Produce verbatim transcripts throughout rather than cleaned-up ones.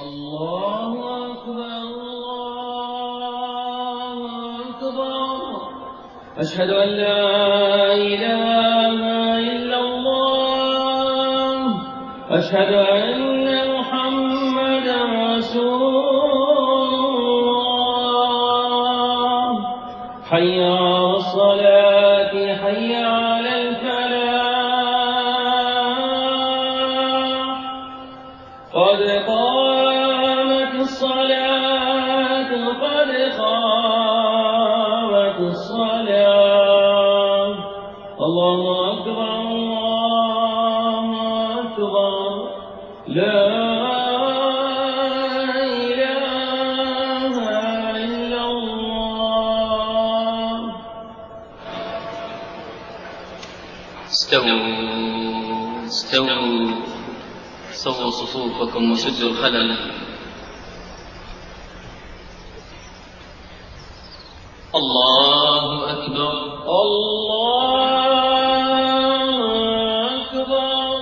الله أكبر الله أكبر أشهد أن لا إله إلا الله أشهد أن محمدا رسول الله حي على الصلاة حي على الفلاح قد قامت الصلاة قد قامت الصلاة الله أكبر الله أكبر لا إله إلا الله. استووا استووا سووا صفوفكم وسدوا الخلل. الله أكبر الله أكبر.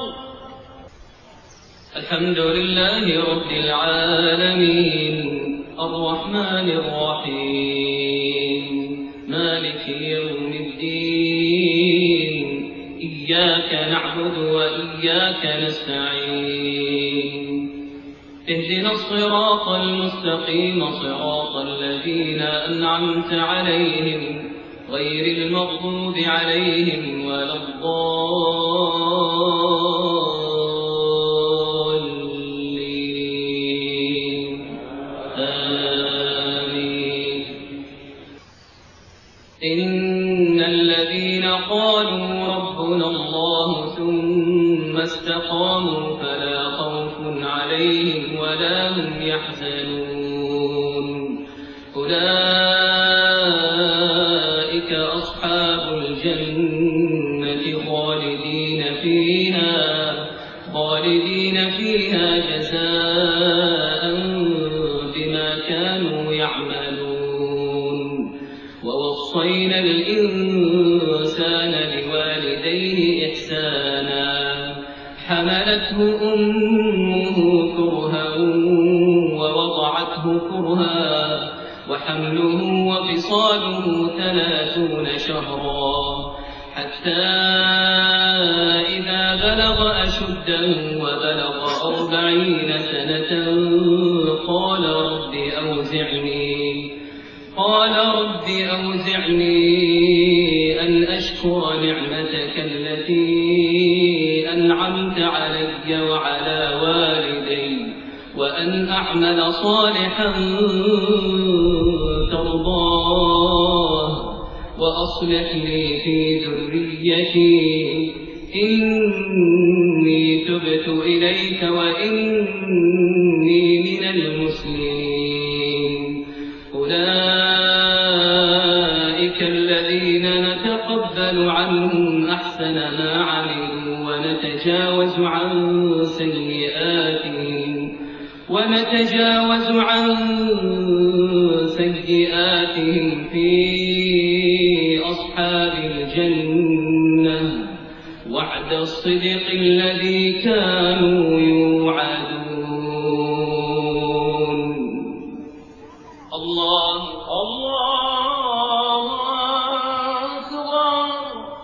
الحمد لله رب العالمين الرحمن الرحيم مالك يوم الدين إياك نعبد وإياك نستعين اهدنا الصراط المستقيم صراط الذين أنعمت عليهم غير المغضوب عليهم ولا الضالين آمين. إن الذين قالوا ربنا الله ثم استقاموا فلا خوف عليهم ولا هم يحزنون أولئك أصحاب الجنة خالدين فيها خالدين فيها جزاء بما كانوا يعملون. ووصينا الإنسان بوالديه إحسانا حملته أمه كرها ووضعته كرها وحمله وفصاله ثلاثون شهرا حتى إذا بلغ أشده وبلغ أربعين سنة قال رب أوزعني قال رب أوزعني أن أشكر نعمتك التي أنعمت علي وعلى والدي وأن أعمل صالحا ترضاه وأصلح لي في ذريتي إني تبت إليك وإني من المسلمين. أولئك الذين نتقبل عنهم أحسن ما عملوا ونتجاوز عن سيئاتهم ونتجاوز عن سيئاتهم في أصحاب الجنة وعد الصدق الذي كانوا يوعدون. الله الله أكبر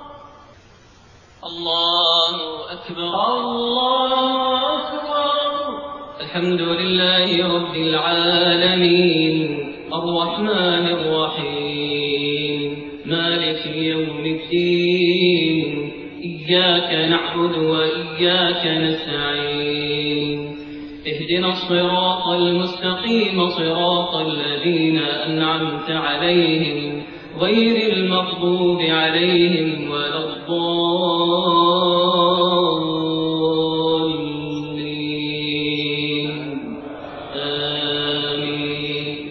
الله أكبر الله أكبر. الحمد لله رب العالمين الرحمن الرحيم مالك يوم الدين إياك نعبد وإياك نستعين اهدنا الصراط المستقيم صراط الذين أنعمت عليهم غير المغضوب عليهم ولا الضالين آمين.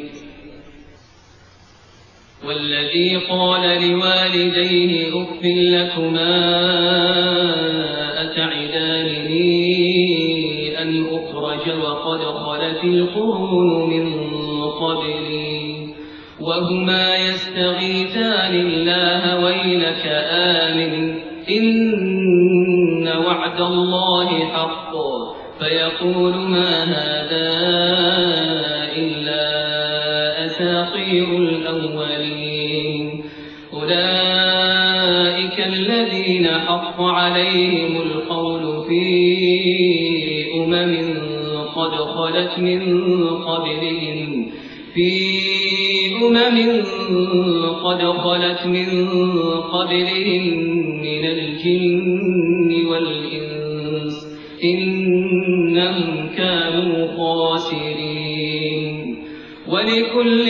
والذي قال لوالديه أف لكما أتعدانني أن أخرج وقد خلت القرون من قبلي وهما يستغيثان الله ويلك آمن إن وعد الله حق فيقول ما هذا إلا أساطير الأولين أولئك الذين حق عليهم القول في أمم قد خلت من قبلهم في أمم قد خلت من قبلهم من الجن والإنس إنهم كانوا خاسرين ولكل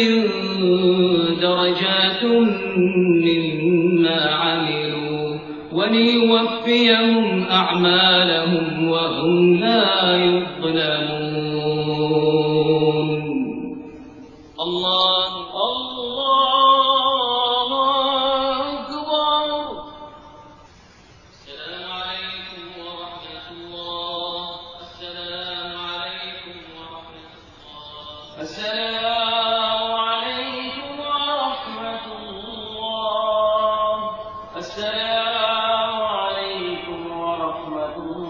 درجات مما عملوا وليوفيهم أعمالهم وهم لا يظلمون. الله الله أكبر. السلام عليكم ورحمة الله. السلام عليكم ورحمة الله. السلام عليكم ورحمة الله. السلام عليكم ورحمة الله.